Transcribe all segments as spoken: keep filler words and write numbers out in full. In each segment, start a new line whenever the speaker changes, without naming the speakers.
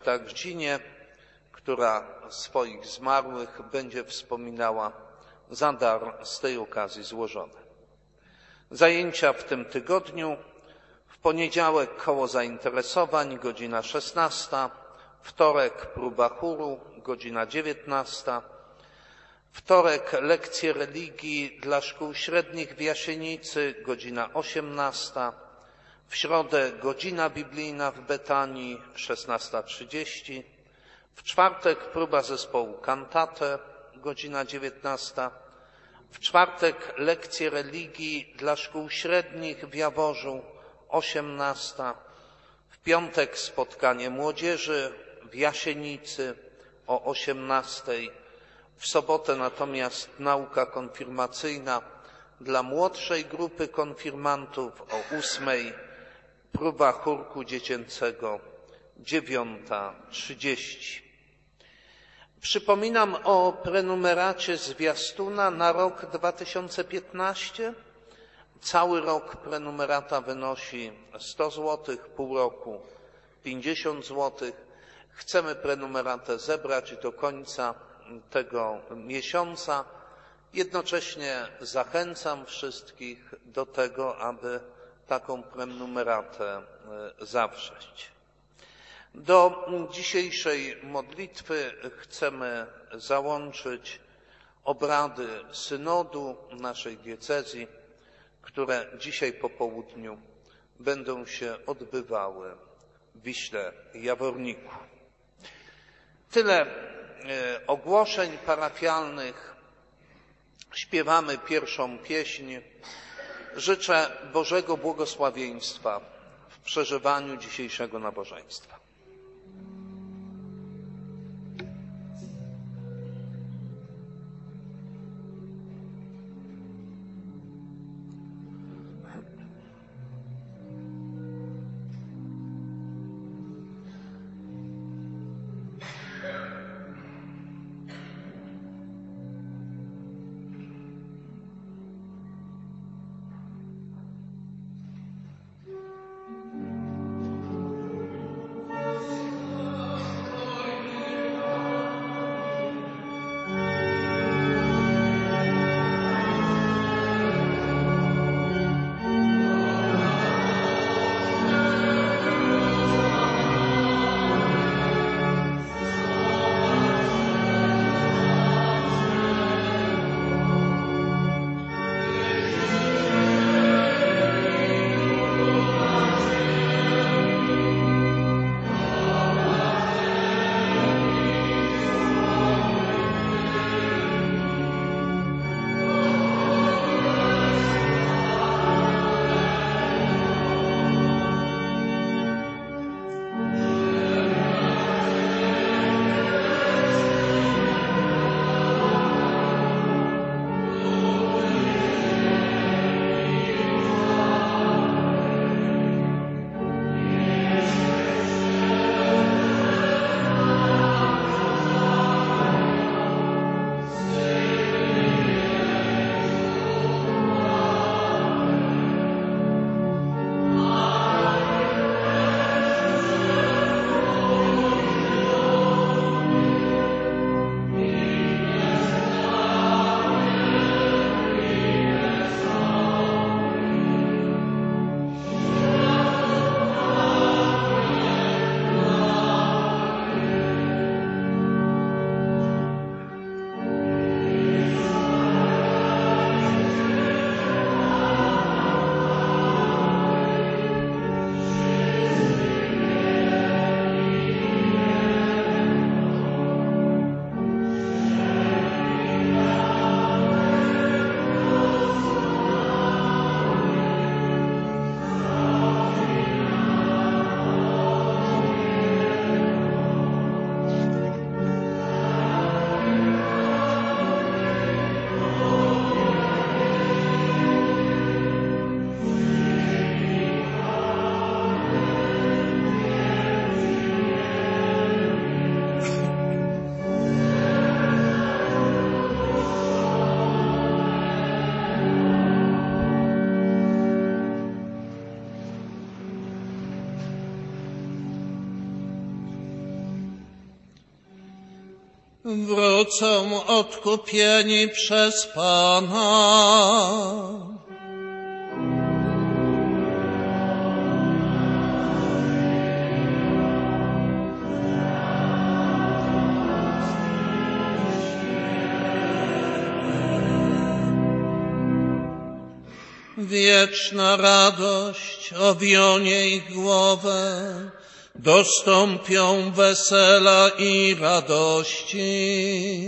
siostra Gdzinie, która swoich zmarłych będzie wspominała za dar z tej okazji złożony. Zajęcia w tym tygodniu: w poniedziałek koło zainteresowań, godzina szesnasta, wtorek próba chóru, godzina dziewiętnasta, wtorek lekcje religii dla szkół średnich w Jasienicy, godzina osiemnasta, w środę godzina biblijna w Betanii, szesnasta trzydzieści, w czwartek próba zespołu Cantate, godzina dziewiętnasta, w czwartek lekcje religii dla szkół średnich w Jaworzu, osiemnasta, w piątek spotkanie młodzieży w Jasienicy o osiemnastej, w sobotę natomiast nauka konfirmacyjna dla młodszej grupy konfirmantów o ósmej, próba chórku dziecięcego dziewiąta trzydzieści. Przypominam o prenumeracie zwiastuna na rok dwa tysiące piętnasty. Cały rok prenumerata wynosi sto złotych, pół roku pięćdziesiąt złotych. Chcemy prenumeratę zebrać do końca tego miesiąca. Jednocześnie zachęcam wszystkich do tego, aby taką prenumeratę zawrzeć. Do dzisiejszej modlitwy chcemy załączyć obrady synodu naszej diecezji, które dzisiaj po południu będą się odbywały w Wiśle Jaworniku. Tyle ogłoszeń parafialnych. Śpiewamy pierwszą pieśń. Życzę Bożego błogosławieństwa w przeżywaniu dzisiejszego nabożeństwa.
Thank you. wrócą odkupieni przez Pana. Wieczna radość owionie ich głowę, dostąpią wesela i radości.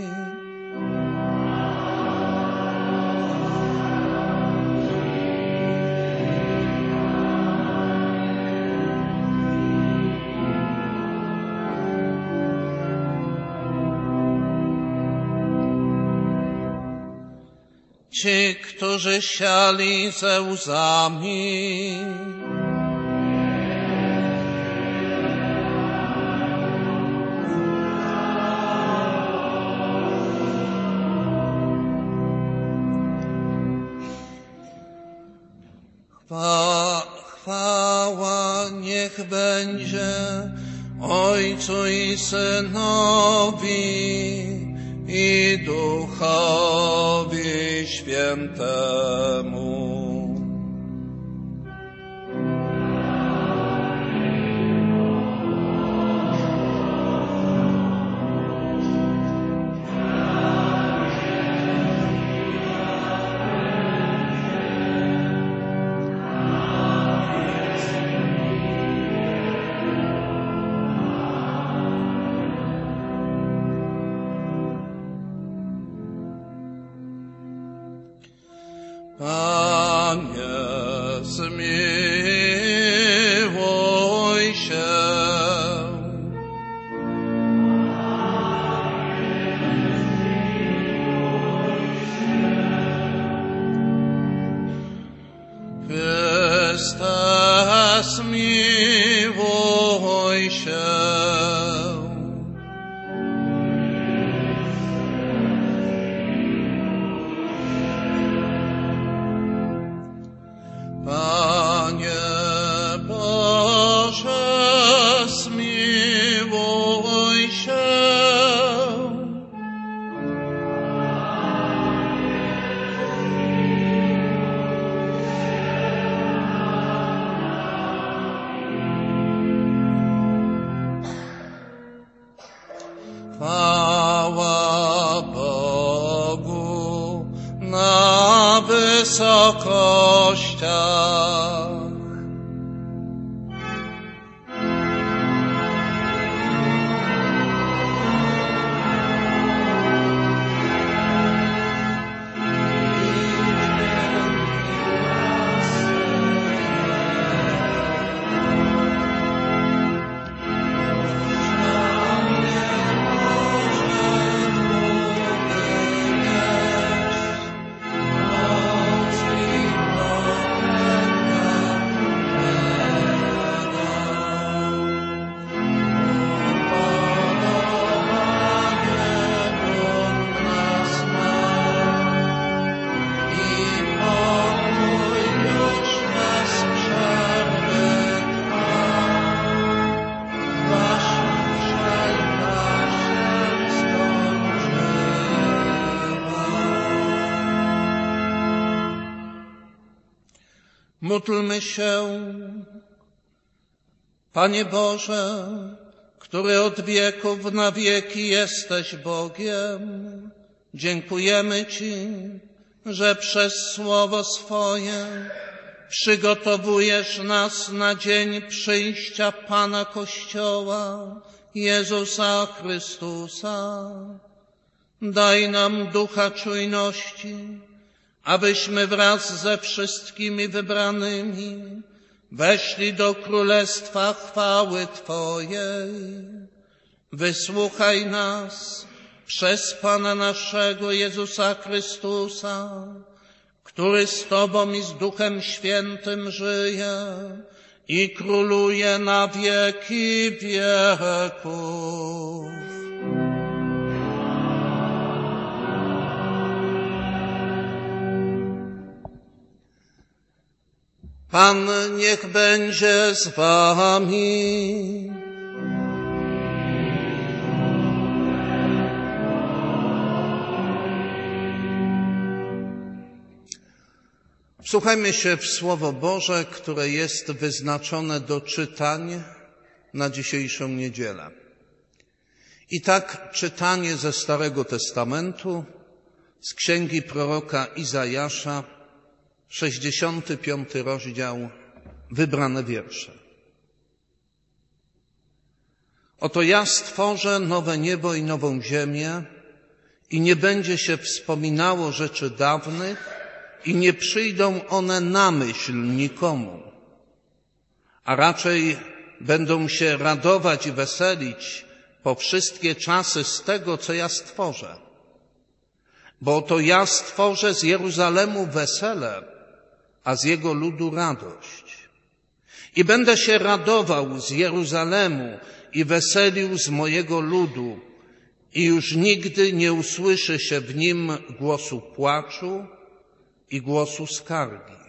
Ci, którzy siali ze łzami, Chwa, chwała niech będzie Ojcu i Synowi i Duchowi Świętemu. Panie, zmiłuj się. Chryste, zmiłuj się. Panie Boże, zmiłuj się. Chwała Bogu na wysokościach. Módlmy się. Panie Boże, który od wieków na wieki jesteś Bogiem, dziękujemy Ci, że przez słowo swoje przygotowujesz nas na dzień przyjścia Pana Kościoła, Jezusa Chrystusa. Daj nam ducha czujności, abyśmy wraz ze wszystkimi wybranymi weszli do królestwa chwały Twojej. Wysłuchaj nas przez Pana naszego Jezusa Chrystusa, który z Tobą i z Duchem Świętym żyje i króluje na wieki wieków. Pan niech będzie z wami. Wsłuchajmy się w Słowo Boże, które jest wyznaczone do czytań na dzisiejszą niedzielę. I tak czytanie ze Starego Testamentu, z księgi proroka Izajasza, sześćdziesiąty piąty rozdział, wybrane wiersze. Oto ja stworzę nowe niebo i nową ziemię i nie będzie się wspominało rzeczy dawnych i nie przyjdą one na myśl nikomu, a raczej będą się radować i weselić po wszystkie czasy z tego, co ja stworzę. Bo oto ja stworzę z Jeruzalemu wesele, a z jego ludu radość. I będę się radował z Jeruzalemu i weselił z mojego ludu i już nigdy nie usłyszy się w nim głosu płaczu i głosu skargi.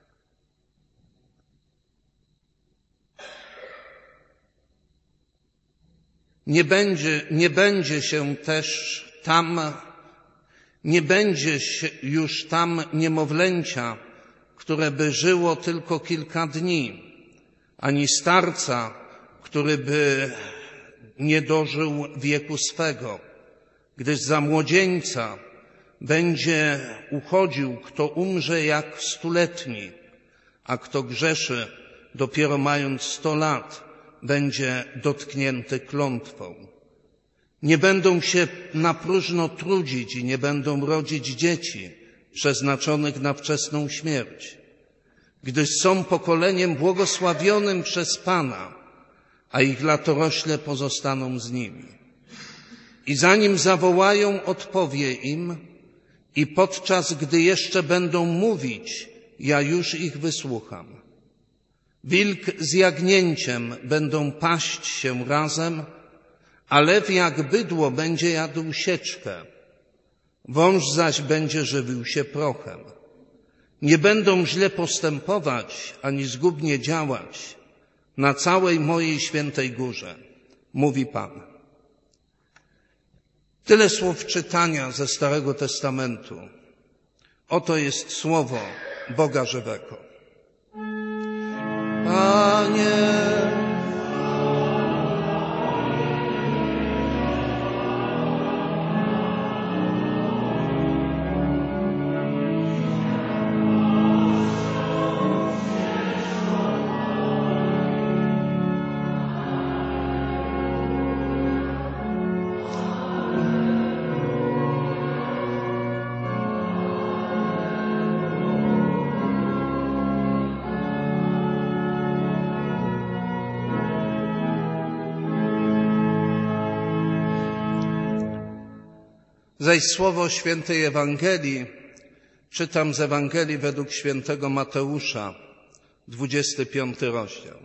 Nie będzie, nie będzie się też tam, nie będzie się już tam niemowlęcia, które by żyło tylko kilka dni, ani starca, który by nie dożył wieku swego, gdyż za młodzieńca będzie uchodził, kto umrze jak stuletni, a kto grzeszy dopiero mając sto lat, będzie dotknięty klątwą. Nie będą się na próżno trudzić i nie będą rodzić dzieci przeznaczonych na wczesną śmierć, gdyż są pokoleniem błogosławionym przez Pana, a ich latorośle pozostaną z nimi. I zanim zawołają, odpowie im, i podczas gdy jeszcze będą mówić, ja już ich wysłucham. Wilk z jagnięciem będą paść się razem, a lew jak bydło będzie jadł sieczkę, wąż zaś będzie żywił się prochem. Nie będą źle postępować, ani zgubnie działać na całej mojej świętej górze, mówi Pan. Tyle słów czytania ze Starego Testamentu. Oto jest słowo Boga żywego. Panie, zaś słowo świętej Ewangelii czytam z Ewangelii według świętego Mateusza, dwudziesty piąty rozdział.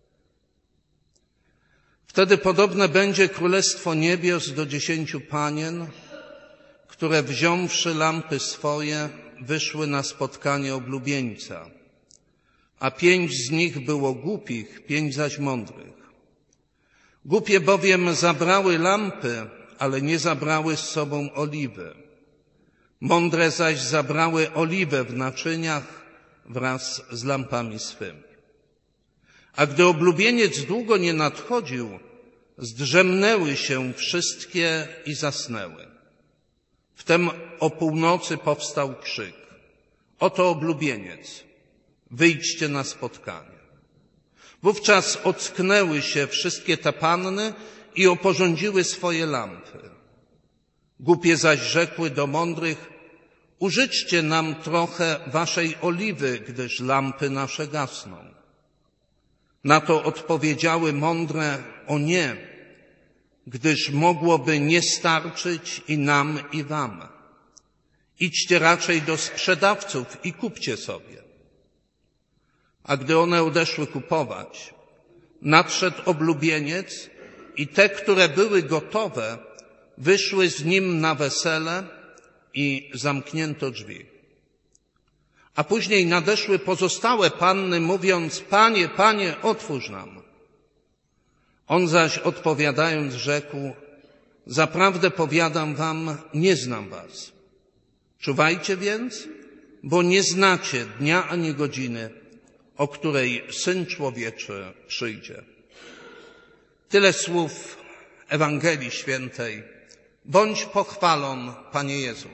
Wtedy podobne będzie królestwo niebios do dziesięciu panien, które wziąwszy lampy swoje, wyszły na spotkanie oblubieńca, a pięć z nich było głupich, pięć zaś mądrych. Głupie bowiem zabrały lampy, ale nie zabrały z sobą oliwy. Mądre zaś zabrały oliwę w naczyniach wraz z lampami swymi. A gdy oblubieniec długo nie nadchodził, zdrzemnęły się wszystkie i zasnęły. Wtem o północy powstał krzyk. Oto oblubieniec, wyjdźcie na spotkanie. Wówczas ocknęły się wszystkie te panny i oporządziły swoje lampy. Głupie zaś rzekły do mądrych, użyczcie nam trochę waszej oliwy, gdyż lampy nasze gasną. Na to odpowiedziały mądre, o nie, gdyż mogłoby nie starczyć i nam, i wam. Idźcie raczej do sprzedawców i kupcie sobie. A gdy one odeszły kupować, nadszedł oblubieniec i te, które były gotowe, wyszły z nim na wesele i zamknięto drzwi. A później nadeszły pozostałe panny, mówiąc, Panie, Panie, otwórz nam. On zaś odpowiadając rzekł, zaprawdę powiadam wam, nie znam was. Czuwajcie więc bo nie znacie dnia ani godziny, o której Syn Człowieczy przyjdzie. Tyle słów Ewangelii Świętej. Bądź pochwalon, Panie Jezu.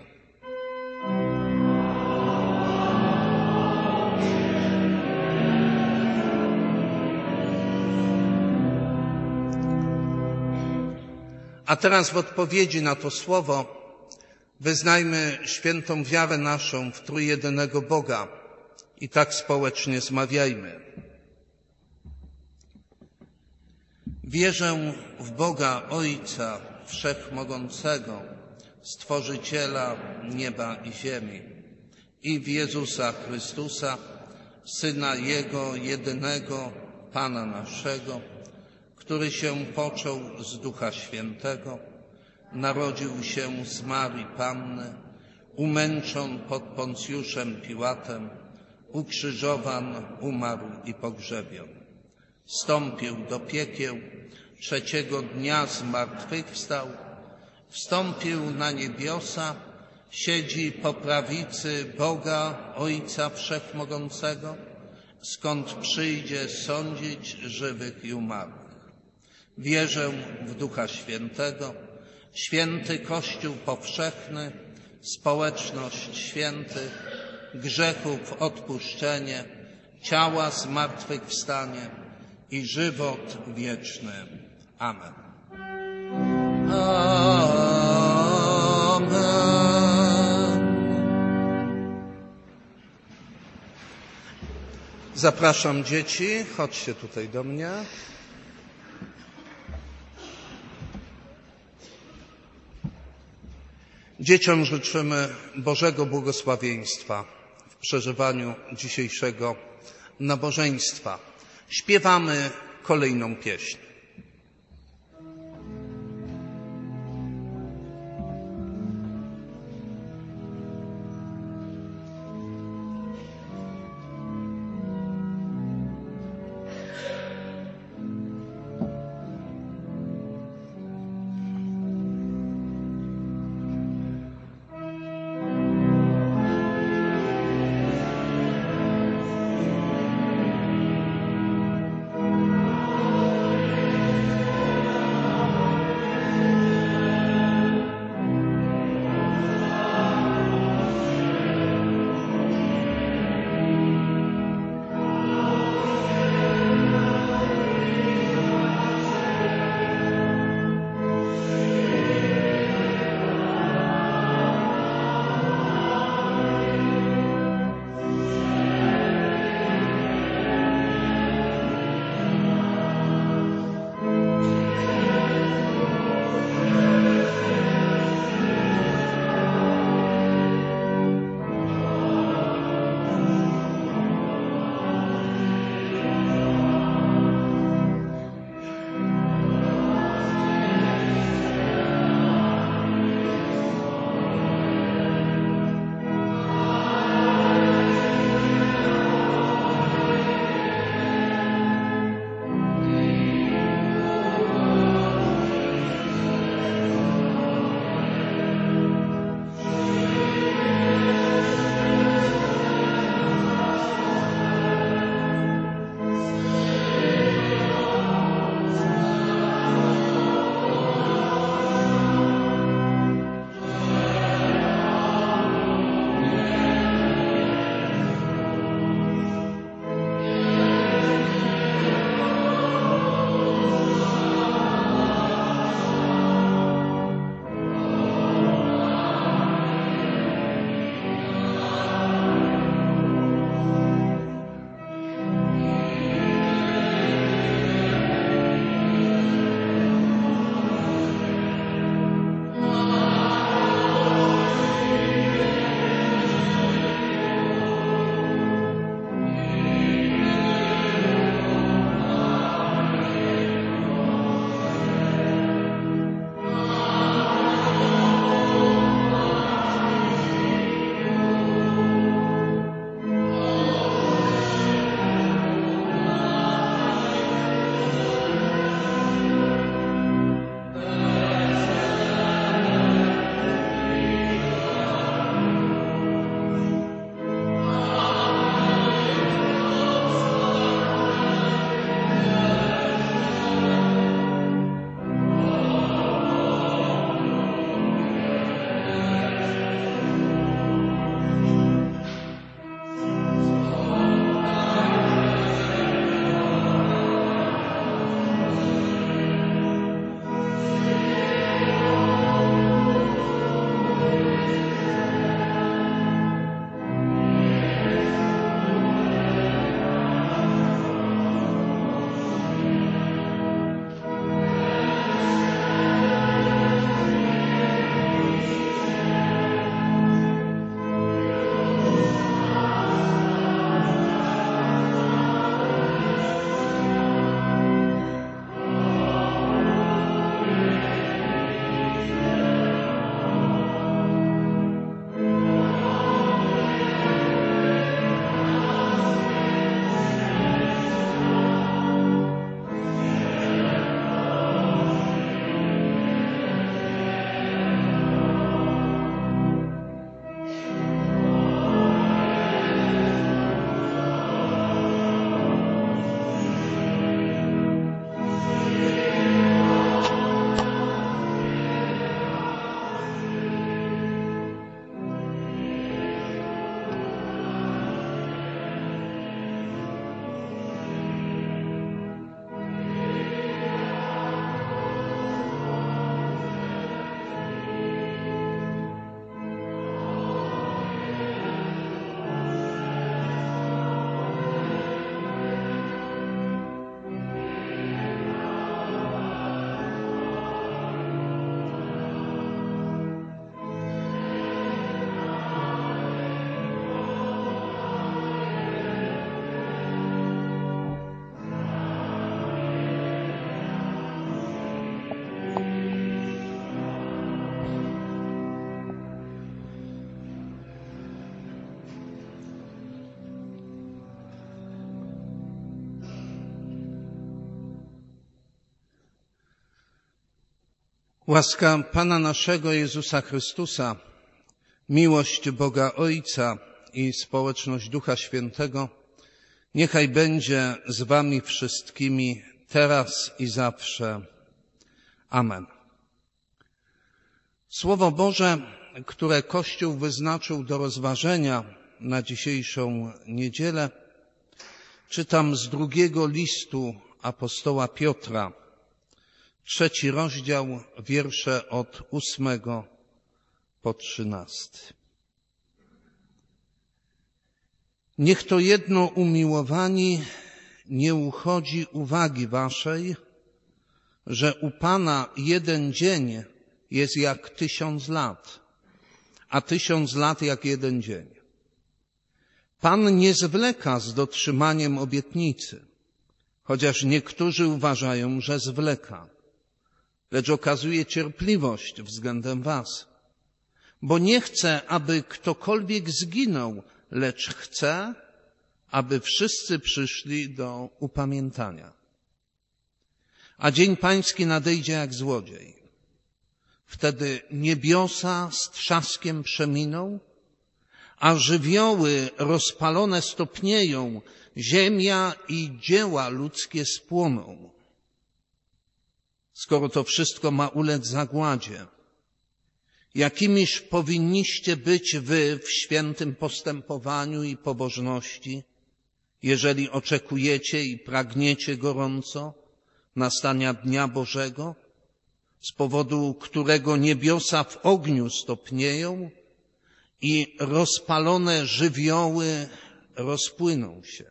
A teraz w odpowiedzi na to słowo wyznajmy świętą wiarę naszą w trójjedynego Boga i tak społecznie zmawiajmy. Wierzę w Boga Ojca Wszechmogącego, Stworzyciela nieba i ziemi, i w Jezusa Chrystusa, Syna Jego jedynego, Pana naszego, który się począł z Ducha Świętego, narodził się z Marii Panny, umęczon pod Poncjuszem Piłatem, ukrzyżowan, umarł i pogrzebion. Wstąpił do piekieł, trzeciego dnia zmartwychwstał, wstąpił na niebiosa, siedzi po prawicy Boga Ojca Wszechmogącego, skąd przyjdzie sądzić żywych i umarłych. Wierzę w Ducha Świętego, święty Kościół powszechny, społeczność świętych, grzechów odpuszczenie, ciała zmartwychwstanie i żywot wieczny. Amen. Amen. Zapraszam dzieci, chodźcie tutaj do mnie. Dzieciom życzymy Bożego błogosławieństwa w przeżywaniu dzisiejszego nabożeństwa. Śpiewamy kolejną pieśń. Łaska Pana naszego Jezusa Chrystusa, miłość Boga Ojca i społeczność Ducha Świętego niechaj będzie z wami wszystkimi teraz i zawsze. Amen. Słowo Boże, które Kościół wyznaczył do rozważenia na dzisiejszą niedzielę, czytam z drugiego listu apostoła Piotra, trzeci rozdział, wiersze od ósmego po trzynasty. Niech to jedno, umiłowani, nie uchodzi uwagi waszej, że u Pana jeden dzień jest jak tysiąc lat, a tysiąc lat jak jeden dzień. Pan nie zwleka z dotrzymaniem obietnicy, chociaż niektórzy uważają, że zwleka, lecz okazuje cierpliwość względem was, bo nie chce, aby ktokolwiek zginął, lecz chce, aby wszyscy przyszli do upamiętania. A dzień pański nadejdzie jak złodziej. Wtedy niebiosa z trzaskiem przeminą, a żywioły rozpalone stopnieją, ziemia i dzieła ludzkie spłoną. Skoro to wszystko ma ulec zagładzie, jakimiż powinniście być wy w świętym postępowaniu i pobożności, jeżeli oczekujecie i pragniecie gorąco nastania Dnia Bożego, z powodu którego niebiosa w ogniu stopnieją i rozpalone żywioły rozpłyną się.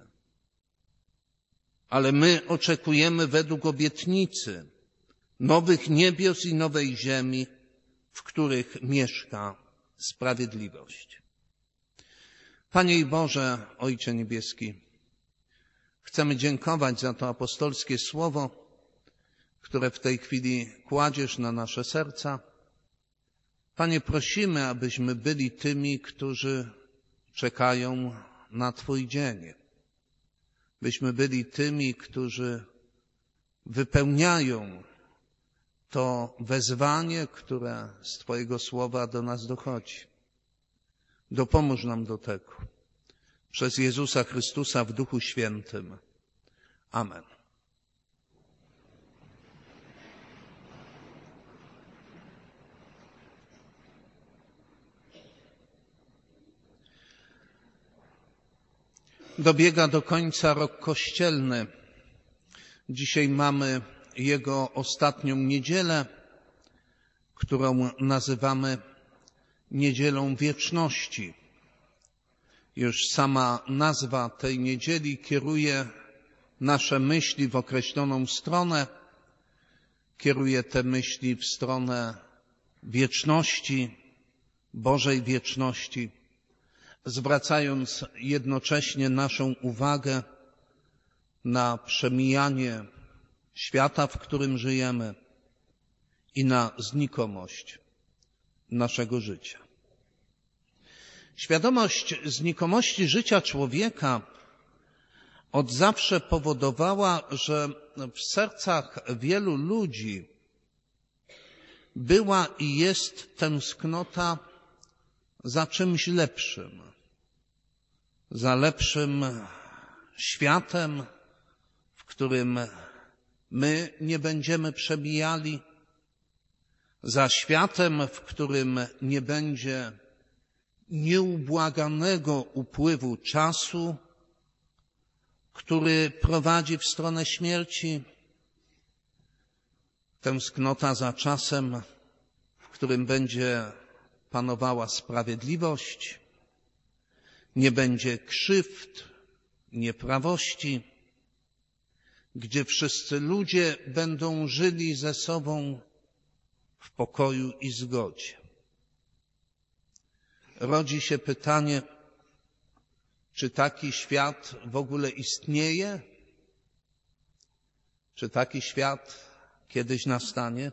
Ale my oczekujemy według obietnicy nowych niebios i nowej ziemi, w których mieszka sprawiedliwość. Panie i Boże, Ojcze Niebieski, chcemy dziękować za to apostolskie słowo, które w tej chwili kładziesz na nasze serca. Panie, prosimy, abyśmy byli tymi, którzy czekają na Twój dzień. Byśmy byli tymi, którzy wypełniają to wezwanie, które z Twojego słowa do nas dochodzi. Dopomóż nam do tego. Przez Jezusa Chrystusa w Duchu Świętym. Amen. Dobiega do końca rok kościelny. Dzisiaj mamy jego ostatnią niedzielę, którą nazywamy Niedzielą Wieczności. Już sama nazwa tej niedzieli kieruje nasze myśli w określoną stronę, kieruje te myśli w stronę wieczności, Bożej wieczności, zwracając jednocześnie naszą uwagę na przemijanie świata, w którym żyjemy i na znikomość naszego życia. Świadomość znikomości życia człowieka od zawsze powodowała, że w sercach wielu ludzi była i jest tęsknota za czymś lepszym, za lepszym światem, w którym my nie będziemy przebijali, za światem, w którym nie będzie nieubłaganego upływu czasu, który prowadzi w stronę śmierci. Tęsknota za czasem, w którym będzie panowała sprawiedliwość, nie będzie krzywd, nieprawości, gdzie wszyscy ludzie będą żyli ze sobą w pokoju i zgodzie. Rodzi się pytanie, czy taki świat w ogóle istnieje? Czy taki świat kiedyś nastanie?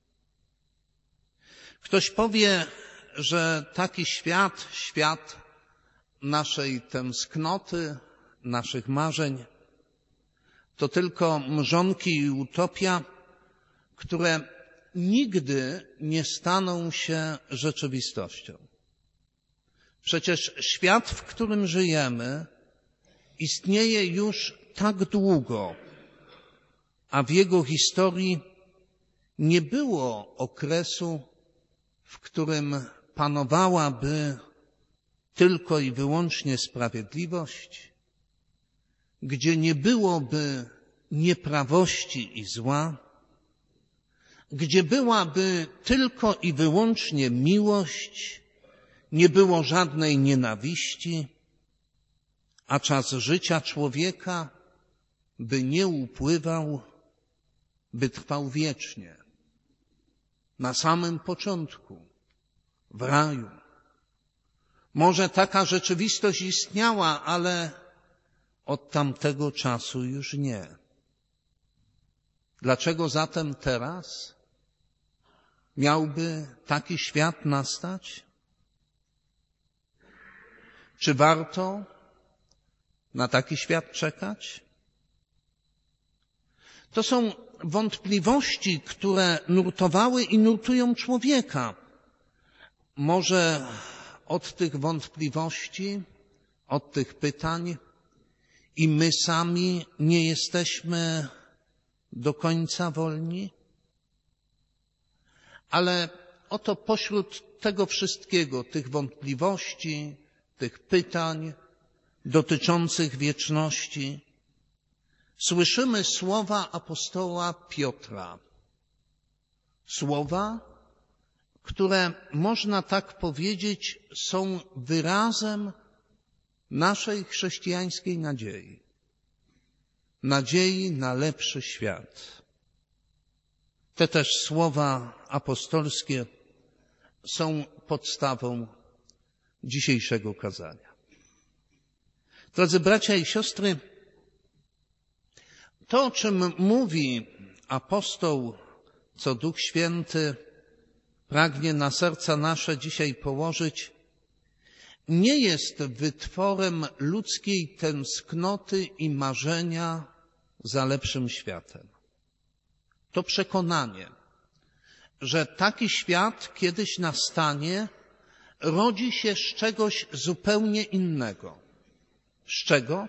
Ktoś powie, że taki świat, świat naszej tęsknoty, naszych marzeń, to tylko mrzonki i utopia, które nigdy nie staną się rzeczywistością. Przecież świat, w którym żyjemy, istnieje już tak długo, a w jego historii nie było okresu, w którym panowałaby tylko i wyłącznie sprawiedliwość, gdzie nie byłoby nieprawości i zła, gdzie byłaby tylko i wyłącznie miłość, nie było żadnej nienawiści, a czas życia człowieka by nie upływał, by trwał wiecznie. Na samym początku, w raju. Może taka rzeczywistość istniała, ale od tamtego czasu już nie. Dlaczego zatem teraz miałby taki świat nastać? Czy warto na taki świat czekać? To są wątpliwości, które nurtowały i nurtują człowieka. Może od tych wątpliwości, od tych pytań i my sami nie jesteśmy do końca wolni? Ale oto pośród tego wszystkiego, tych wątpliwości, tych pytań dotyczących wieczności, słyszymy słowa apostoła Piotra. Słowa, które można tak powiedzieć są wyrazem naszej chrześcijańskiej nadziei. Nadziei na lepszy świat. Te też słowa apostolskie są podstawą dzisiejszego kazania. Drodzy bracia i siostry, to, o czym mówi apostoł, co Duch Święty pragnie na serca nasze dzisiaj położyć, nie jest wytworem ludzkiej tęsknoty i marzenia za lepszym światem. To przekonanie, że taki świat kiedyś nastanie, rodzi się z czegoś zupełnie innego. Z czego?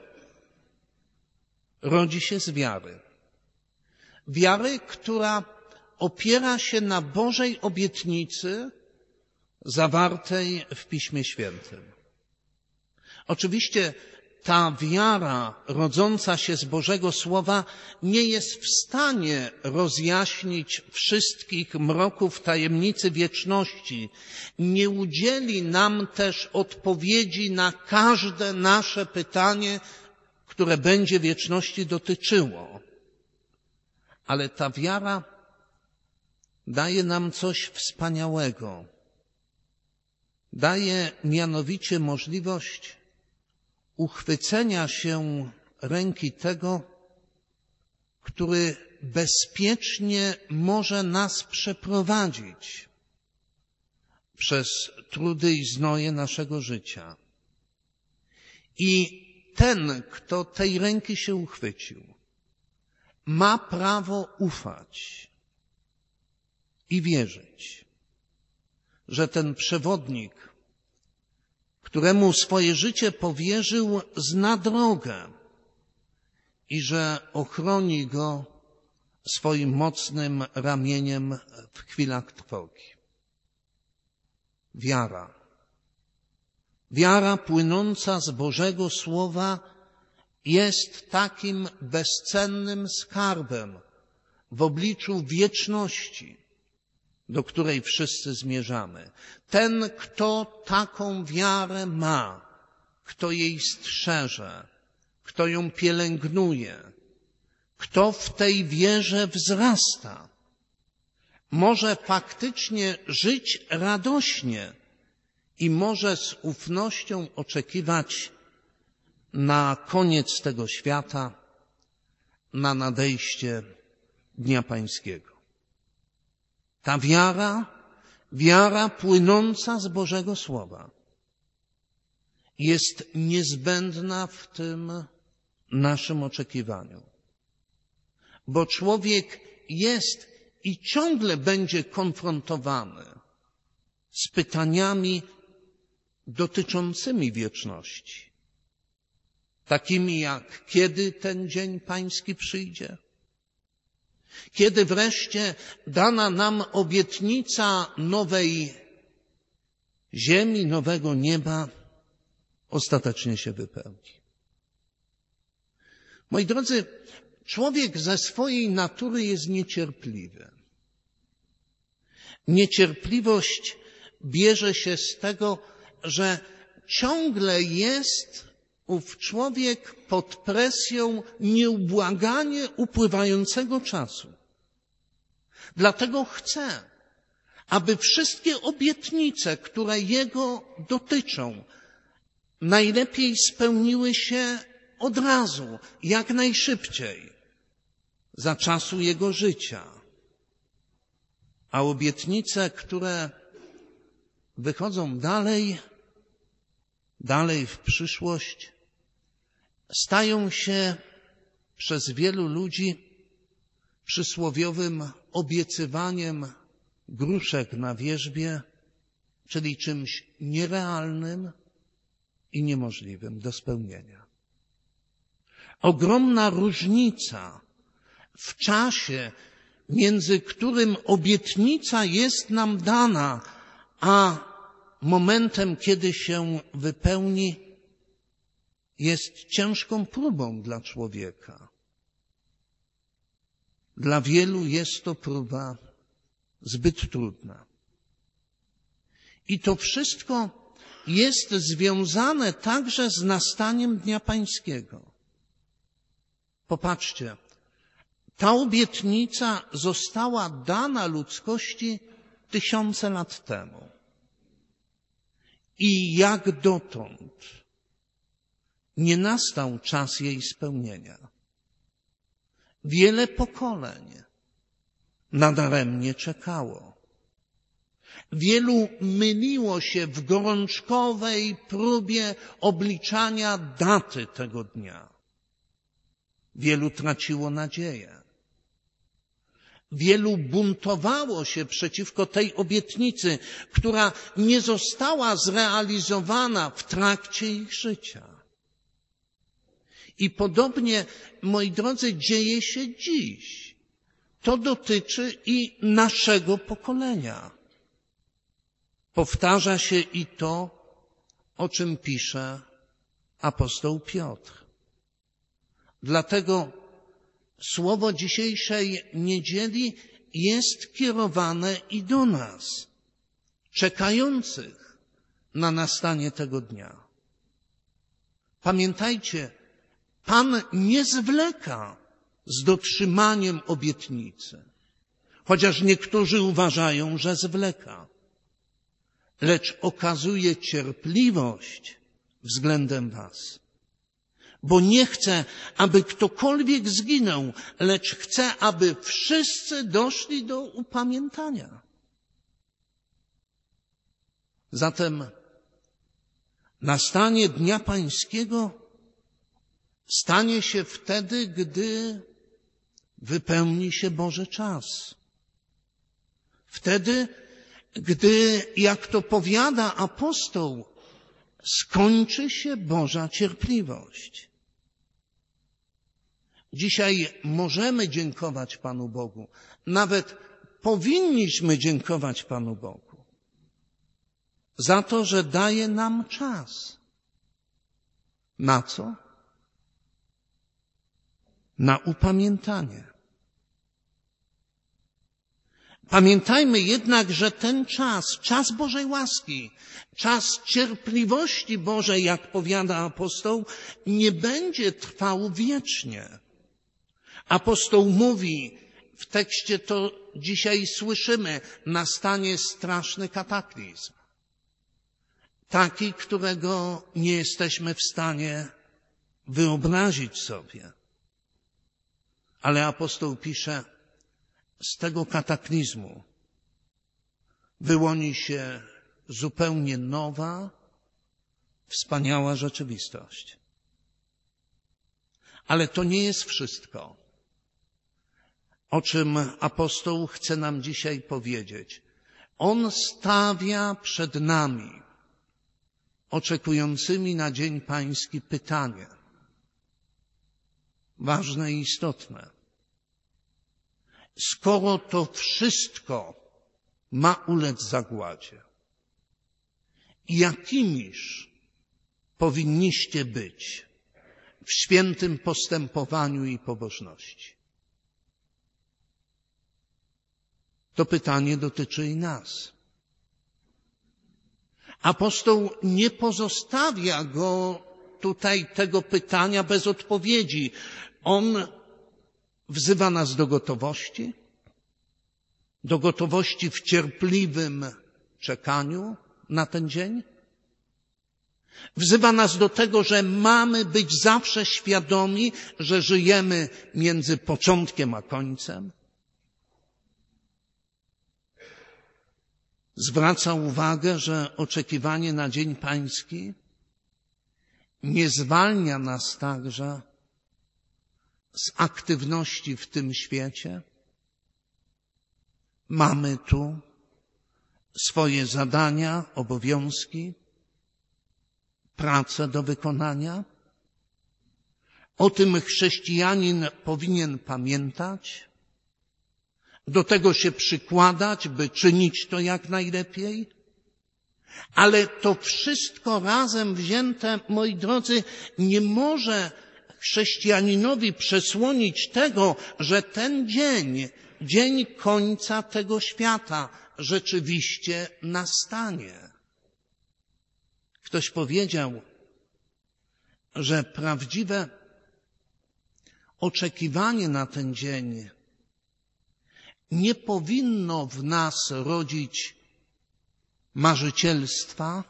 Rodzi się z wiary. Wiary, która opiera się na Bożej obietnicy zawartej w Piśmie Świętym. Oczywiście ta wiara rodząca się z Bożego Słowa nie jest w stanie rozjaśnić wszystkich mroków tajemnicy wieczności. Nie udzieli nam też odpowiedzi na każde nasze pytanie, które będzie wieczności dotyczyło. Ale ta wiara daje nam coś wspaniałego. Daje mianowicie możliwość uchwycenia się ręki tego, który bezpiecznie może nas przeprowadzić przez trudy i znoje naszego życia. I ten, kto tej ręki się uchwycił, ma prawo ufać i wierzyć, że ten przewodnik, któremu swoje życie powierzył, zna drogę i że ochroni go swoim mocnym ramieniem w chwilach trwogi. Wiara. Wiara płynąca z Bożego Słowa jest takim bezcennym skarbem w obliczu wieczności, do której wszyscy zmierzamy. Ten, kto taką wiarę ma, kto jej strzeże, kto ją pielęgnuje, kto w tej wierze wzrasta, może faktycznie żyć radośnie i może z ufnością oczekiwać na koniec tego świata, na nadejście Dnia Pańskiego. Ta wiara, wiara płynąca z Bożego Słowa jest niezbędna w tym naszym oczekiwaniu. Bo człowiek jest i ciągle będzie konfrontowany z pytaniami dotyczącymi wieczności, takimi jak kiedy ten dzień pański przyjdzie, kiedy wreszcie dana nam obietnica nowej ziemi, nowego nieba ostatecznie się wypełni. Moi drodzy, człowiek ze swojej natury jest niecierpliwy. Niecierpliwość bierze się z tego, że ciągle jest ów człowiek pod presją nieubłaganie upływającego czasu. Dlatego chce, aby wszystkie obietnice, które jego dotyczą, najlepiej spełniły się od razu, jak najszybciej, za czasu jego życia. A obietnice, które wychodzą dalej, dalej w przyszłość, stają się przez wielu ludzi przysłowiowym obiecywaniem gruszek na wierzbie, czyli czymś nierealnym i niemożliwym do spełnienia. Ogromna różnica w czasie, między którym obietnica jest nam dana, a momentem, kiedy się wypełni, jest ciężką próbą dla człowieka. Dla wielu jest to próba zbyt trudna. I to wszystko jest związane także z nastaniem Dnia Pańskiego. Popatrzcie, ta obietnica została dana ludzkości tysiące lat temu. I jak dotąd nie nastał czas jej spełnienia. Wiele pokoleń nadaremnie czekało. Wielu myliło się w gorączkowej próbie obliczania daty tego dnia. Wielu traciło nadzieję. Wielu buntowało się przeciwko tej obietnicy, która nie została zrealizowana w trakcie ich życia. I podobnie, moi drodzy, dzieje się dziś. To dotyczy i naszego pokolenia. Powtarza się i to, o czym pisze apostoł Piotr. Dlatego słowo dzisiejszej niedzieli jest kierowane i do nas, czekających na nastanie tego dnia. Pamiętajcie, Pan nie zwleka z dotrzymaniem obietnicy, chociaż niektórzy uważają, że zwleka, lecz okazuje cierpliwość względem was. Bo nie chce, aby ktokolwiek zginął, lecz chce, aby wszyscy doszli do upamiętania. Zatem nastanie Dnia Pańskiego stanie się wtedy, gdy wypełni się Boży czas. Wtedy, gdy, jak to powiada apostoł, skończy się Boża cierpliwość. Dzisiaj możemy dziękować Panu Bogu. Nawet powinniśmy dziękować Panu Bogu za to, że daje nam czas. Na co? Na upamiętanie. Pamiętajmy jednak, że ten czas, czas Bożej łaski, czas cierpliwości Bożej, jak powiada apostoł, nie będzie trwał wiecznie. Apostoł mówi, w tekście to dzisiaj słyszymy, nastanie straszny kataklizm. Taki, którego nie jesteśmy w stanie wyobrazić sobie. Ale apostoł pisze, z tego kataklizmu wyłoni się zupełnie nowa, wspaniała rzeczywistość. Ale to nie jest wszystko. o czym apostoł chce nam dzisiaj powiedzieć. On stawia przed nami, oczekującymi na Dzień Pański, pytanie ważne i istotne. Skoro to wszystko ma ulec zagładzie, jakimiż powinniście być w świętym postępowaniu i pobożności? To pytanie dotyczy i nas. Apostoł nie pozostawia go tutaj, tego pytania, bez odpowiedzi. On wzywa nas do gotowości, do gotowości w cierpliwym czekaniu na ten dzień. Wzywa nas do tego, że mamy być zawsze świadomi, że żyjemy między początkiem a końcem. Zwraca uwagę, że oczekiwanie na Dzień Pański nie zwalnia nas także z aktywności w tym świecie. Mamy tu swoje zadania, obowiązki, pracę do wykonania. O tym chrześcijanin powinien pamiętać, do tego się przykładać, by czynić to jak najlepiej. Ale to wszystko razem wzięte, moi drodzy, nie może chrześcijaninowi przesłonić tego, że ten dzień, dzień końca tego świata, rzeczywiście nastanie. Ktoś powiedział, że prawdziwe oczekiwanie na ten dzień nie powinno w nas rodzić marzycielstwa,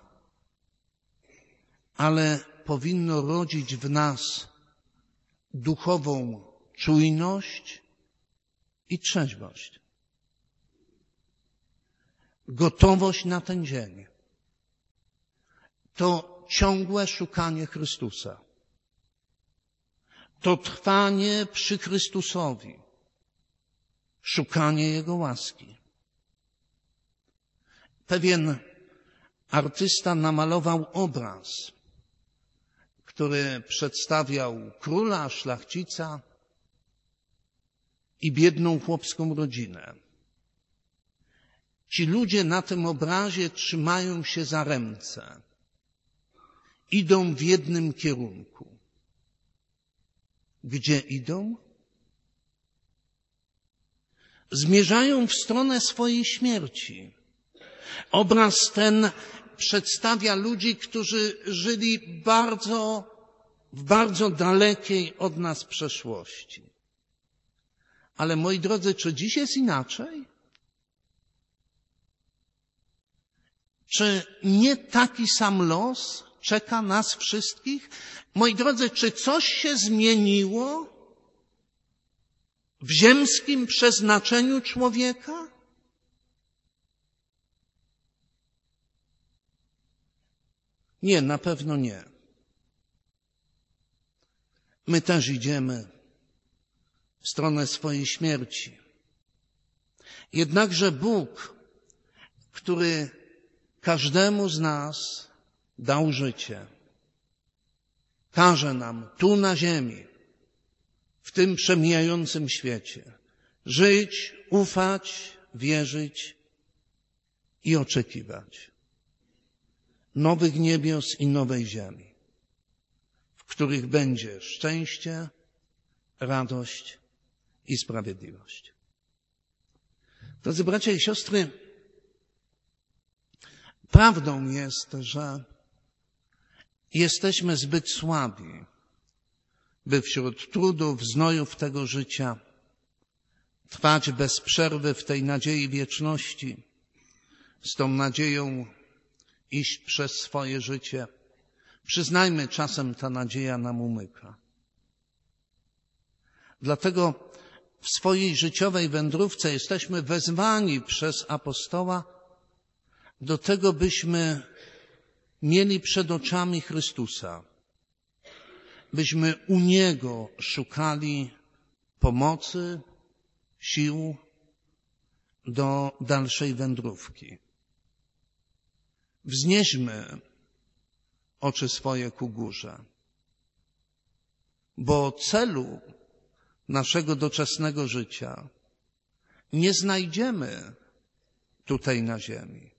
ale powinno rodzić w nas duchową czujność i trzeźwość. Gotowość na ten dzień to ciągłe szukanie Chrystusa. To trwanie przy Chrystusowi. Szukanie Jego łaski. Pewien artysta namalował obraz, który przedstawiał króla, szlachcica i biedną chłopską rodzinę. Ci ludzie na tym obrazie trzymają się za ręce. Idą w jednym kierunku. Gdzie idą? Zmierzają w stronę swojej śmierci. Obraz ten przedstawia ludzi, którzy żyli bardzo, w bardzo dalekiej od nas przeszłości. Ale moi drodzy, czy dziś jest inaczej? Czy nie taki sam los czeka nas wszystkich? Moi drodzy, czy coś się zmieniło w ziemskim przeznaczeniu człowieka? Nie, na pewno nie. My też idziemy w stronę swojej śmierci. Jednakże Bóg, który każdemu z nas dał życie, każe nam tu na ziemi, w tym przemijającym świecie, żyć, ufać, wierzyć i oczekiwać nowych niebios i nowej ziemi, w których będzie szczęście, radość i sprawiedliwość. Drodzy bracia i siostry, prawdą jest, że jesteśmy zbyt słabi, by wśród trudów, znojów tego życia trwać bez przerwy w tej nadziei wieczności, z tą nadzieją iść przez swoje życie. Przyznajmy, czasem ta nadzieja nam umyka. Dlatego w swojej życiowej wędrówce jesteśmy wezwani przez apostoła do tego, byśmy mieli przed oczami Chrystusa, byśmy u Niego szukali pomocy, sił do dalszej wędrówki. Wznieśmy oczy swoje ku górze, bo celu naszego doczesnego życia nie znajdziemy tutaj na ziemi.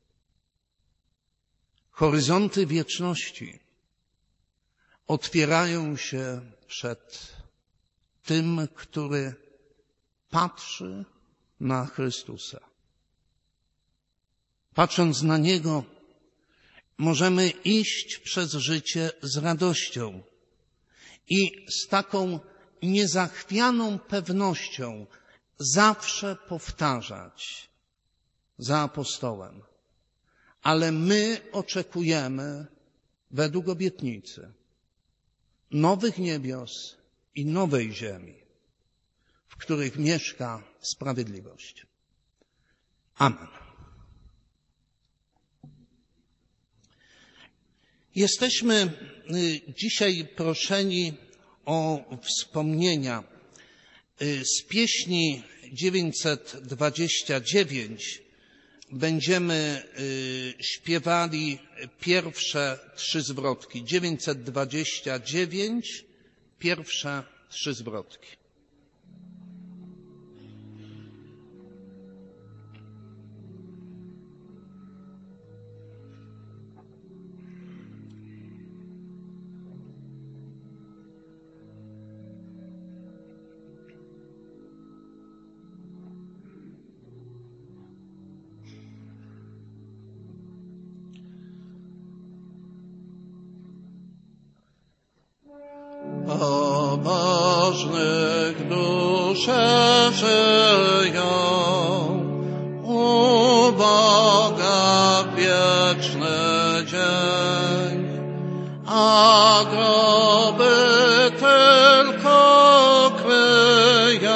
Horyzonty wieczności otwierają się przed tym, który patrzy na Chrystusa. Patrząc na Niego, możemy iść przez życie z radością i z taką niezachwianą pewnością zawsze powtarzać za apostołem. Ale my oczekujemy, według obietnicy, nowych niebios i nowej ziemi, w których mieszka sprawiedliwość. Amen. Jesteśmy dzisiaj proszeni o wspomnienia z pieśni dziewięćset dwadzieścia dziewięć. Będziemy śpiewali pierwsze trzy zwrotki. dziewięćset dwadzieścia dziewięć, pierwsze trzy zwrotki. Pobożnych dusze żyją u Boga wieczny dzień, a groby tylko kryją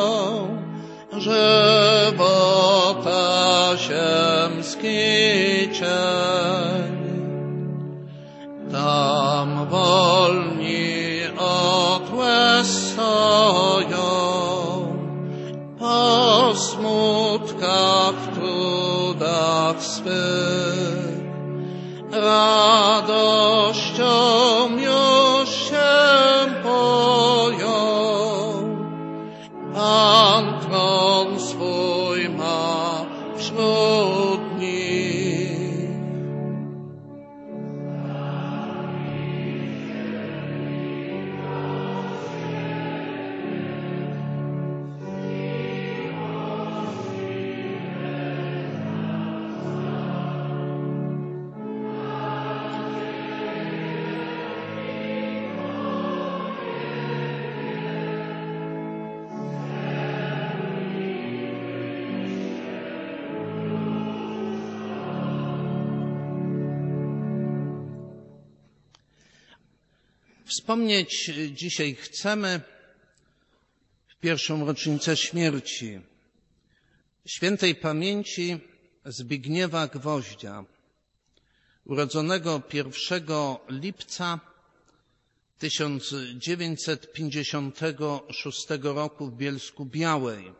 żywota ziemski cień. Tam wolni od łez stoją, po smutkach, trudach swych, radością już się poją. Pan tron swój ma wśród nich. Wspomnieć dzisiaj chcemy w pierwszą rocznicę śmierci świętej pamięci Zbigniewa Gwoździa, urodzonego pierwszego lipca tysiąc dziewięćset pięćdziesiątego szóstego roku w Bielsku-Białej,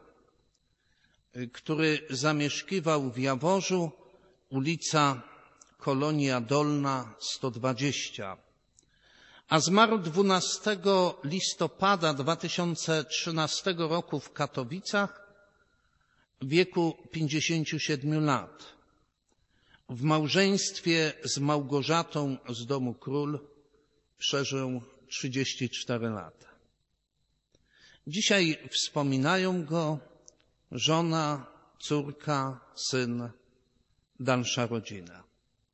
który zamieszkiwał w Jaworzu, ulica Kolonia Dolna sto dwadzieścia. A zmarł dwunastego listopada dwa tysiące trzynastego roku w Katowicach w wieku pięćdziesięciu siedmiu lat. W małżeństwie z Małgorzatą z domu Król przeżył trzydzieści cztery lata. Dzisiaj wspominają go żona, córka, syn, dalsza rodzina.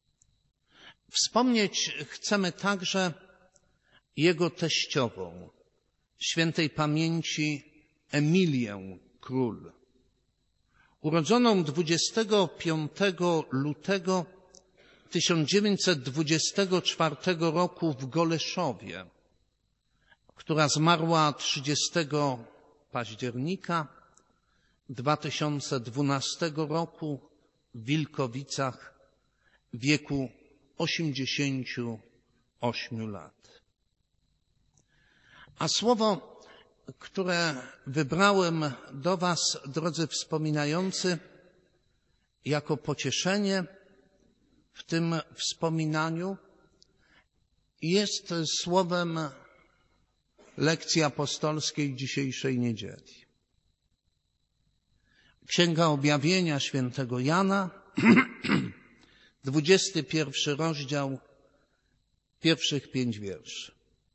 Wspomnieć chcemy także jego teściową, świętej pamięci Emilię Król, urodzoną dwudziestego piątego lutego tysiąc dziewięćset dwudziestego czwartego roku w Goleszowie, która zmarła trzydziestego października dwa tysiące dwunastego roku w Wilkowicach w wieku osiemdziesięciu ośmiu lat. A słowo które wybrałem do Was, drodzy wspominający, jako pocieszenie w tym wspominaniu, jest słowem lekcji apostolskiej dzisiejszej niedzieli. Księga Objawienia świętego Jana, dwudziesty pierwszy rozdział, pierwszych pięć wierszy.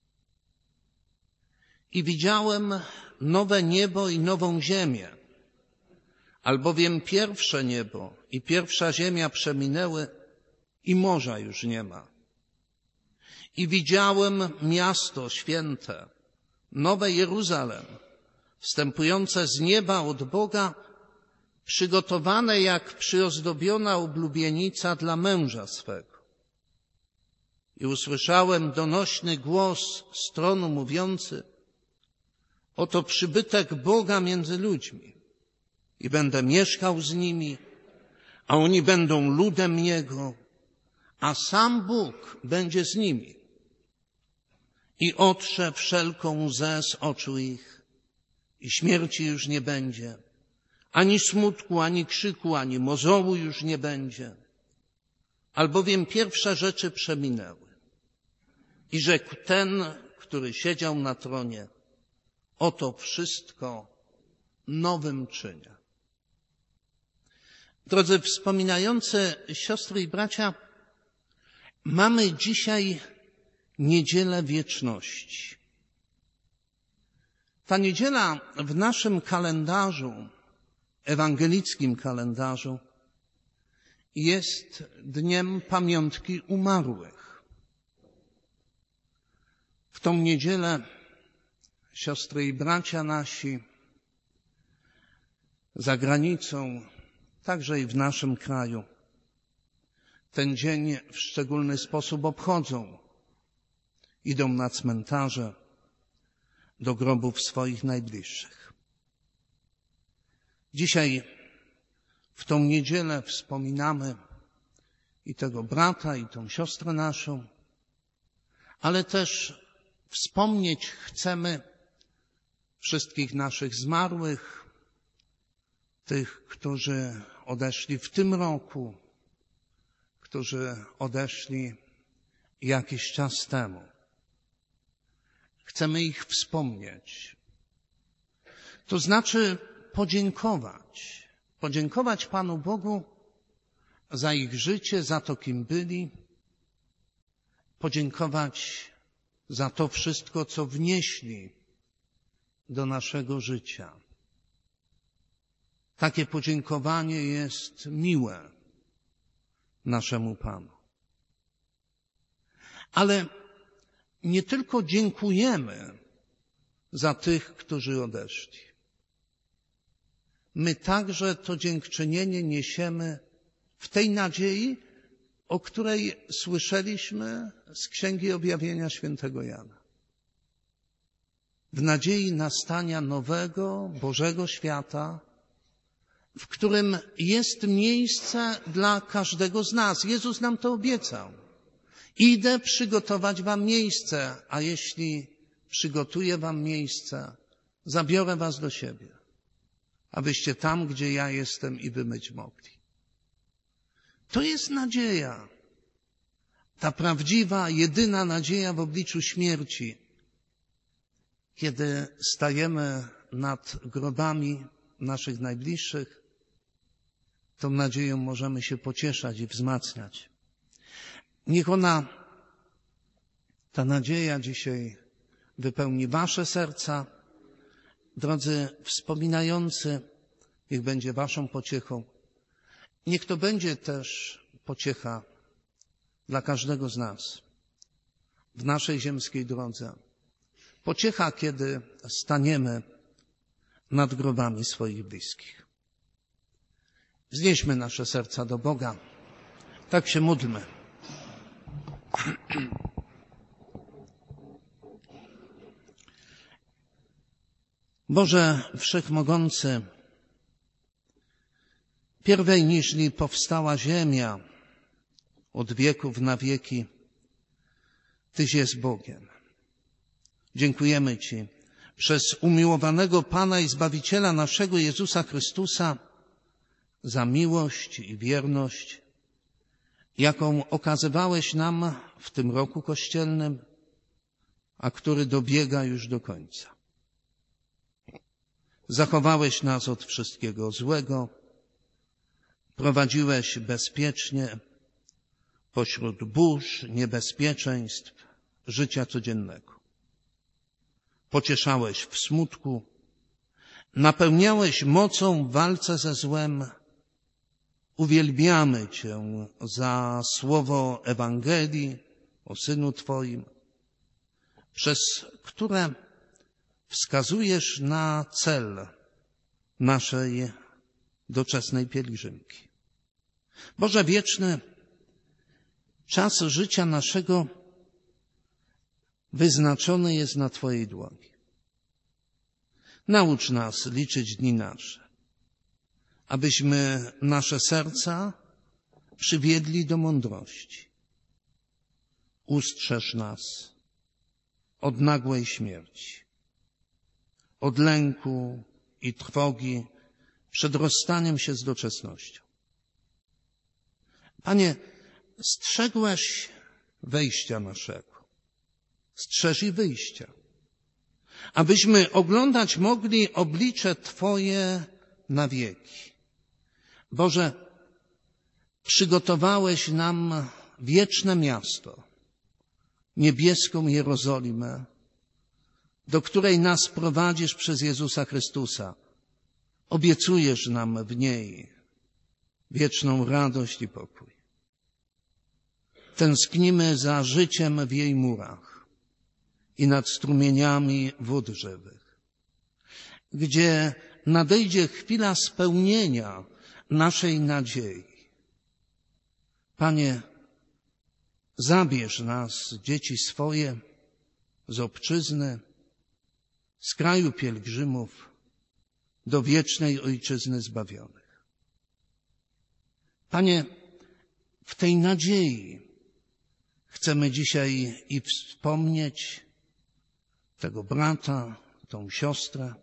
I widziałem nowe niebo i nową ziemię, albowiem pierwsze niebo i pierwsza ziemia przeminęły i morza już nie ma. I widziałem miasto święte, nowe Jeruzalem, wstępujące z nieba od Boga, przygotowane jak przyozdobiona oblubienica dla męża swego. I usłyszałem donośny głos z tronu mówiący: oto przybytek Boga między ludźmi i będę mieszkał z nimi, a oni będą ludem Jego, a sam Bóg będzie z nimi. I otrze wszelką łzę z oczu ich i śmierci już nie będzie, ani smutku, ani krzyku, ani mozołu już nie będzie, albowiem pierwsze rzeczy przeminęły. I rzekł ten, który siedział na tronie: oto wszystko nowym czynię. Drodzy wspominający siostry i bracia, mamy dzisiaj Niedzielę Wieczności. Ta niedziela w naszym kalendarzu, ewangelickim kalendarzu, jest dniem pamiątki umarłych. W tą niedzielę siostry i bracia nasi za granicą, także i w naszym kraju, ten dzień w szczególny sposób obchodzą. Idą na cmentarze, do grobów swoich najbliższych. Dzisiaj w tą niedzielę wspominamy i tego brata, i tą siostrę naszą, ale też wspomnieć chcemy wszystkich naszych zmarłych, tych, którzy odeszli w tym roku, którzy odeszli jakiś czas temu. Chcemy ich wspomnieć. To znaczy podziękować. Podziękować Panu Bogu za ich życie, za to, kim byli. Podziękować za to wszystko, co wnieśli do naszego życia. Takie podziękowanie jest miłe naszemu Panu. Ale nie tylko dziękujemy za tych, którzy odeszli. My także to dziękczynienie niesiemy w tej nadziei, o której słyszeliśmy z Księgi Objawienia świętego Jana. W nadziei nastania nowego, Bożego świata, w którym jest miejsce dla każdego z nas. Jezus nam to obiecał. Idę przygotować wam miejsce, a jeśli przygotuję wam miejsce, zabiorę was do siebie, abyście tam, gdzie ja jestem, i wy być mogli. To jest nadzieja. Ta prawdziwa, jedyna nadzieja w obliczu śmierci. Kiedy stajemy nad grobami naszych najbliższych, tą nadzieją możemy się pocieszać i wzmacniać. Niech ona, ta nadzieja dzisiaj wypełni wasze serca. Drodzy wspominający, niech będzie waszą pociechą. Niech to będzie też pociecha dla każdego z nas w naszej ziemskiej drodze. Pociecha, kiedy staniemy nad grobami swoich bliskich. Wznieśmy nasze serca do Boga. Tak się módlmy. Boże Wszechmogący, pierwej niżli powstała ziemia od wieków na wieki, Tyś jest Bogiem. Dziękujemy Ci, przez umiłowanego Pana i Zbawiciela naszego Jezusa Chrystusa za miłość i wierność, jaką okazywałeś nam w tym roku kościelnym, a który dobiega już do końca. Zachowałeś nas od wszystkiego złego, prowadziłeś bezpiecznie pośród burz, niebezpieczeństw życia codziennego. Pocieszałeś w smutku, napełniałeś mocą w walce ze złem. Uwielbiamy Cię za słowo Ewangelii o Synu Twoim, przez które wskazujesz na cel naszej doczesnej pielgrzymki. Boże wieczny, czas życia naszego wyznaczony jest na Twojej dłoni. Naucz nas liczyć dni nasze, abyśmy nasze serca przywiedli do mądrości. Ustrzeż nas od nagłej śmierci, od lęku i trwogi przed rozstaniem się z doczesnością. Panie, strzegłeś wejścia naszego, strzeż i wyjścia, abyśmy oglądać mogli oblicze Twoje na wieki. Boże, przygotowałeś nam wieczne miasto, niebieską Jerozolimę, do której nas prowadzisz przez Jezusa Chrystusa. Obiecujesz nam w niej wieczną radość i pokój. Tęsknimy za życiem w jej murach i nad strumieniami wód żywych, gdzie nadejdzie chwila spełnienia naszej nadziei. Panie, zabierz nas, dzieci swoje, z obczyzny, z kraju pielgrzymów, do wiecznej Ojczyzny zbawionych. Panie, w tej nadziei chcemy dzisiaj i wspomnieć tego brata, tą siostrę,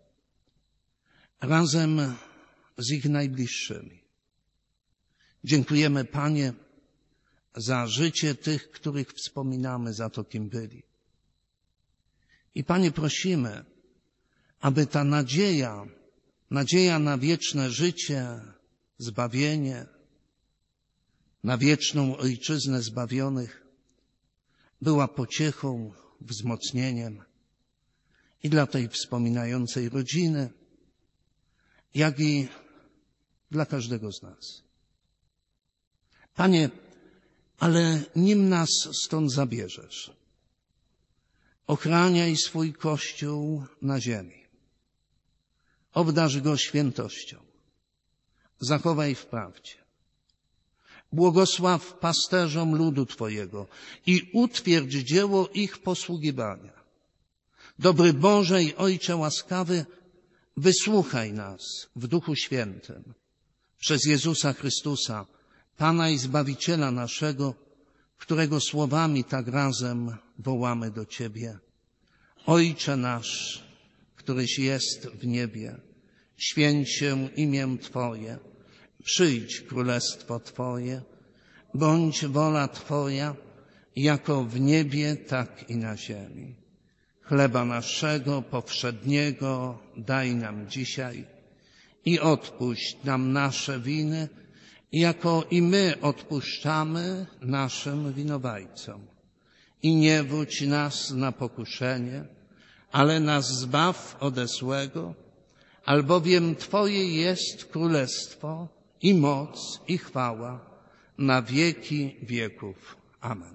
razem z ich najbliższymi. Dziękujemy, Panie, za życie tych, których wspominamy, za to, kim byli. I Panie, prosimy, aby ta nadzieja, nadzieja na wieczne życie, zbawienie, na wieczną Ojczyznę zbawionych była pociechą, wzmocnieniem i dla tej wspominającej rodziny, jak i dla każdego z nas. Panie, ale nim nas stąd zabierzesz, ochraniaj swój Kościół na ziemi. Obdarz go świętością. Zachowaj w prawdzie. Błogosław pasterzom ludu Twojego i utwierdź dzieło ich posługiwania. Dobry Boże i Ojcze łaskawy, wysłuchaj nas w Duchu Świętym przez Jezusa Chrystusa, Pana i Zbawiciela naszego, którego słowami tak razem wołamy do Ciebie. Ojcze nasz, któryś jest w niebie, święć się imię Twoje, przyjdź królestwo Twoje, bądź wola Twoja, jako w niebie, tak i na ziemi. Chleba naszego powszedniego daj nam dzisiaj i odpuść nam nasze winy, jako i my odpuszczamy naszym winowajcom. I nie wódź nas na pokuszenie, ale nas zbaw ode złego, albowiem Twoje jest królestwo i moc i chwała na wieki wieków. Amen.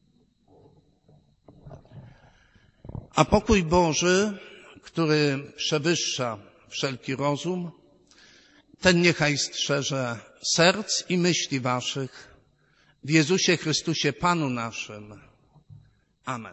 A pokój Boży, który przewyższa wszelki rozum, ten niechaj strzeże serc i myśli waszych w Jezusie Chrystusie Panu naszym. Amen.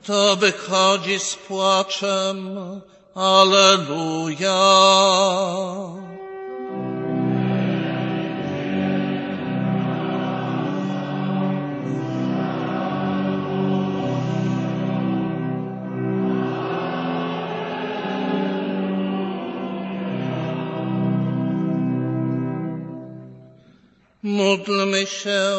kto wychodzi z płaczem. Alleluja. Módlmy się.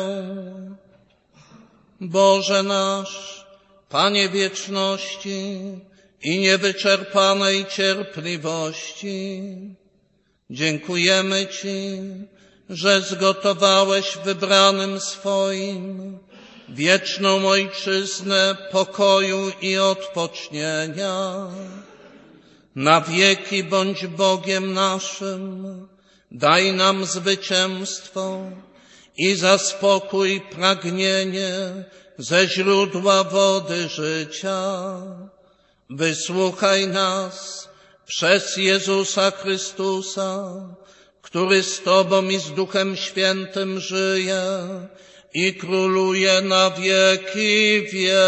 Boże nasz, Panie wieczności i niewyczerpanej cierpliwości, dziękujemy Ci, że zgotowałeś wybranym swoim wieczną ojczyznę pokoju i odpocznienia. Na wieki bądź Bogiem naszym, daj nam zwycięstwo i zaspokój pragnienie ze źródła wody życia. Wysłuchaj nas przez Jezusa Chrystusa, który z Tobą i z Duchem Świętym żyje i króluje na wieki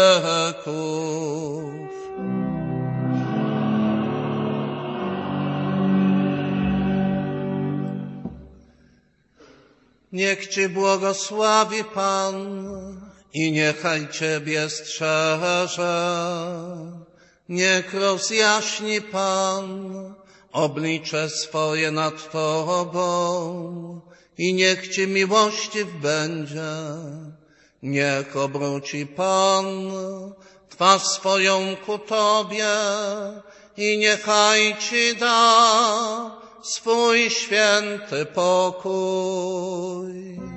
wieków. Niech Ci błogosławi Pan i niechaj Ciebie strzeże. Niech rozjaśni Pan oblicze swoje nad Tobą i niech Ci miłościw będzie. Niech obróci Pan twarz swoją ku Tobie i niechaj Ci da swój święty pokój.